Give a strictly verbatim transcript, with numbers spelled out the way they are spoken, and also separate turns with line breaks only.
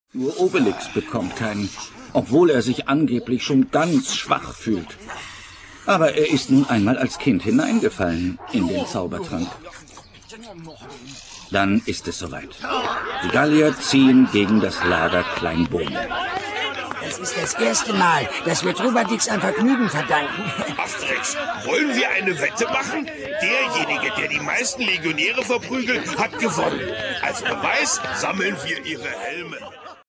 Nur Obelix bekommt keinen, obwohl er sich angeblich schon ganz schwach fühlt. Aber er ist nun einmal als Kind hineingefallen in den Zaubertrank. Dann ist es soweit. Die Gallier ziehen gegen das Lager Kleinbohne.
Das ist das erste Mal, dass wir Trubadix ein Vergnügen verdanken.
Asterix, wollen wir eine Wette machen? Derjenige, der die meisten Legionäre verprügelt, hat gewonnen. Als Beweis sammeln wir ihre Helme.